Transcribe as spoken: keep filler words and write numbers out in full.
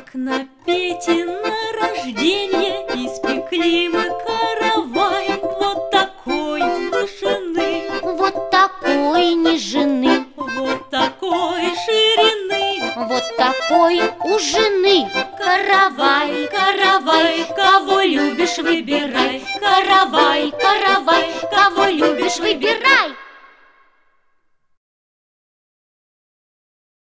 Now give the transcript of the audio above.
Как на Петино рожденье испекли мы каравай вот такой вышины, вот такой нежны, вот такой ширины, вот такой у жены. Каравай, каравай, кого любишь, выбирай. Каравай, каравай, кого любишь, выбирай.